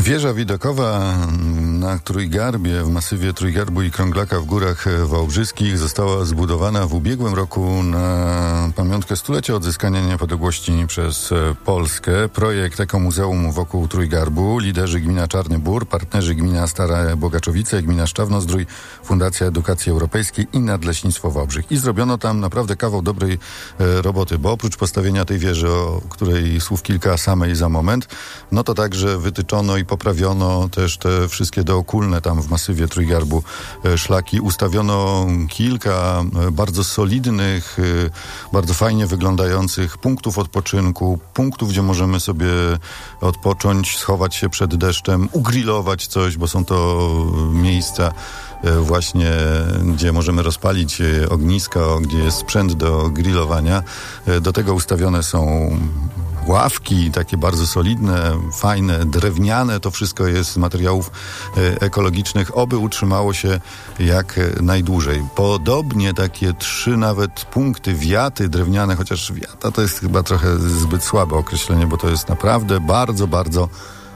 Wieża widokowa na Trójgarbie, w masywie Trójgarbu i Krąglaka w Górach Wałbrzyskich została zbudowana w ubiegłym roku na pamiątkę stulecia odzyskania niepodległości przez Polskę. Projekt Ekomuzeum wokół Trójgarbu, liderzy gmina Czarny Bór, partnerzy gmina Stare Bogaczowice, gmina Szczawno-Zdrój, Fundacja Edukacji Europejskiej i Nadleśnictwo Wałbrzych. I zrobiono tam naprawdę kawał dobrej roboty, bo oprócz postawienia tej wieży, o której słów kilka samej za moment, no to także wytyczono i poprawiono też te wszystkie dookulne tam w masywie Trójgarbu szlaki. Ustawiono kilka bardzo solidnych, bardzo fajnie wyglądających punktów odpoczynku, punktów, gdzie możemy sobie odpocząć, schować się przed deszczem, ugrillować coś, bo są to miejsca właśnie, gdzie możemy rozpalić ognisko, gdzie jest sprzęt do grillowania. Do tego ustawione są ławki, takie bardzo solidne, fajne, drewniane. To wszystko jest z materiałów ekologicznych. Oby utrzymało się jak najdłużej. Podobnie takie 3 nawet punkty, wiaty drewniane, chociaż wiata to jest chyba trochę zbyt słabe określenie, bo to jest naprawdę bardzo, bardzo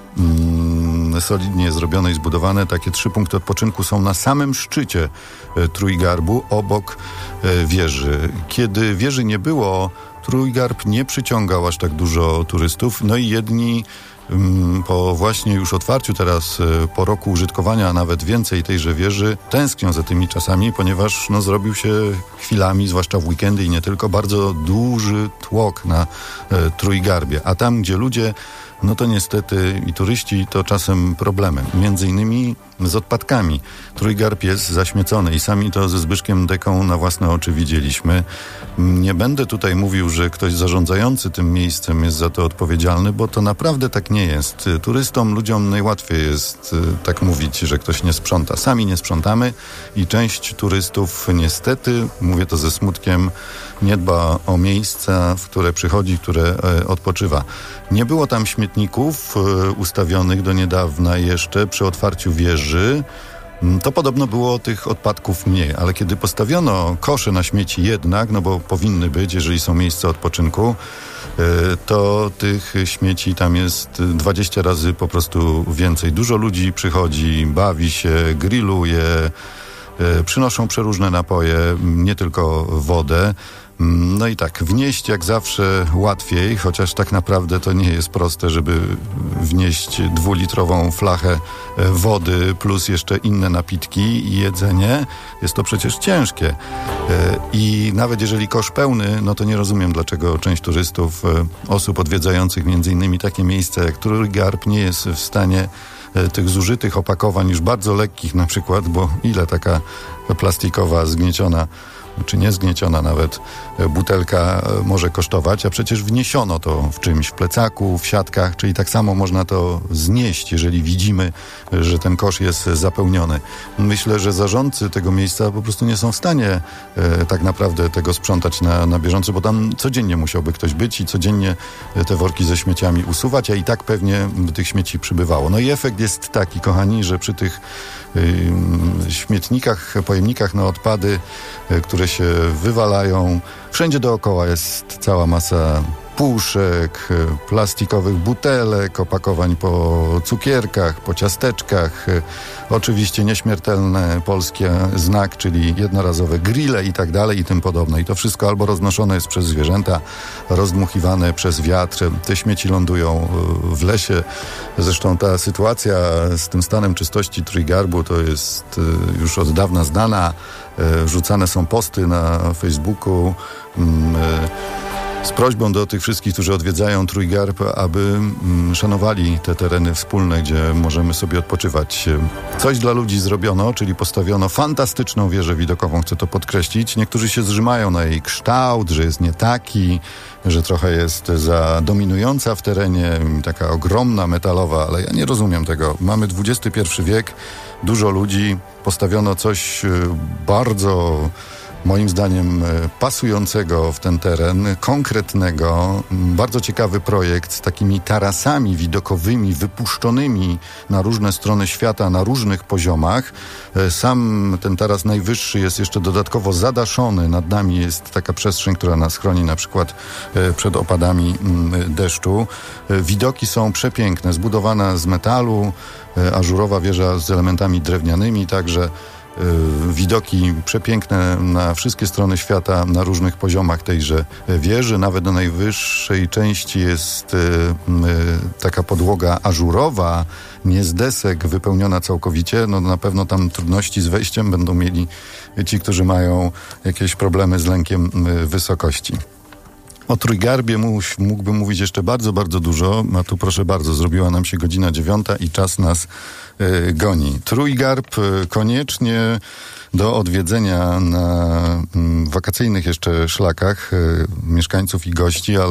solidnie zrobione i zbudowane. Takie 3 punkty odpoczynku są na samym szczycie Trójgarbu, obok wieży. Kiedy wieży nie było, Trójgarb nie przyciągał aż tak dużo turystów. No i jedni po właśnie już otwarciu teraz, po roku użytkowania, a nawet więcej tejże wieży, tęsknią za tymi czasami, ponieważ zrobił się chwilami, zwłaszcza w weekendy i nie tylko, bardzo duży tłok na Trójgarbie. A tam, gdzie ludzie, no to niestety i turyści, to czasem problemy. Między innymi z odpadkami. Trójgarb jest zaśmiecony i sami to ze Zbyszkiem Deką na własne oczy widzieliśmy. Nie będę tutaj mówił, że ktoś zarządzający tym miejscem jest za to odpowiedzialny, bo to naprawdę tak nie jest. Turystom, ludziom najłatwiej jest tak mówić, że ktoś nie sprząta. Sami nie sprzątamy i część turystów niestety, mówię to ze smutkiem, nie dba o miejsca, w które przychodzi, które odpoczywa. Nie było tam śmietników ustawionych do niedawna jeszcze przy otwarciu wieży. To podobno było tych odpadków mniej, ale kiedy postawiono kosze na śmieci jednak, no bo powinny być, jeżeli są miejsca odpoczynku, to tych śmieci tam jest 20 razy po prostu więcej. Dużo ludzi przychodzi, bawi się, grilluje, przynoszą przeróżne napoje, nie tylko wodę. No i tak, wnieść jak zawsze łatwiej, chociaż tak naprawdę to nie jest proste, żeby wnieść 2-litrową flachę wody plus jeszcze inne napitki i jedzenie. Jest to przecież ciężkie. I nawet jeżeli kosz pełny, no to nie rozumiem, dlaczego część turystów, osób odwiedzających między innymi takie miejsca jak Trójgarb nie jest w stanie tych zużytych opakowań, już bardzo lekkich na przykład, bo ile taka plastikowa, zgnieciona czy niezgnieciona nawet butelka może kosztować, a przecież wniesiono to w czymś, w plecaku, w siatkach, czyli tak samo można to znieść, jeżeli widzimy, że ten kosz jest zapełniony. Myślę, że zarządcy tego miejsca po prostu nie są w stanie tak naprawdę tego sprzątać na bieżąco, bo tam codziennie musiałby ktoś być i codziennie te worki ze śmieciami usuwać, a i tak pewnie by tych śmieci przybywało. No i efekt jest taki, kochani, że przy tych śmietnikach, pojemnikach na odpady, które się wywalają, wszędzie dookoła jest cała masa puszek, plastikowych butelek, opakowań po cukierkach, po ciasteczkach, oczywiście nieśmiertelny polski znak, czyli jednorazowe grille i tak dalej i tym podobne. I to wszystko albo roznoszone jest przez zwierzęta, rozdmuchiwane przez wiatr. Te śmieci lądują w lesie. Zresztą ta sytuacja z tym stanem czystości Trójgarbu to jest już od dawna znana. Wrzucane są posty na Facebooku z prośbą do tych wszystkich, którzy odwiedzają Trójgarb, aby szanowali te tereny wspólne, gdzie możemy sobie odpoczywać. Coś dla ludzi zrobiono, czyli postawiono fantastyczną wieżę widokową, chcę to podkreślić. Niektórzy się zrzymają na jej kształt, że jest nie taki, że trochę jest za dominująca w terenie, taka ogromna, metalowa, ale ja nie rozumiem tego. Mamy XXI wiek, dużo ludzi, postawiono coś bardzo moim zdaniem pasującego w ten teren, konkretnego, bardzo ciekawy projekt z takimi tarasami widokowymi, wypuszczonymi na różne strony świata, na różnych poziomach. Sam ten taras najwyższy jest jeszcze dodatkowo zadaszony. Nad nami jest taka przestrzeń, która nas chroni na przykład przed opadami deszczu. Widoki są przepiękne, zbudowana z metalu, ażurowa wieża z elementami drewnianymi, także widoki przepiękne na wszystkie strony świata, na różnych poziomach tejże wieży. Nawet na najwyższej części jest taka podłoga ażurowa, nie z desek, wypełniona całkowicie. No na pewno tam trudności z wejściem będą mieli ci, którzy mają jakieś problemy z lękiem wysokości. O Trójgarbie mógłbym mówić jeszcze bardzo, bardzo dużo. A tu proszę bardzo, zrobiła nam się godzina 9 i czas nas goni. Trójgarb koniecznie do odwiedzenia na wakacyjnych jeszcze szlakach mieszkańców i gości, ale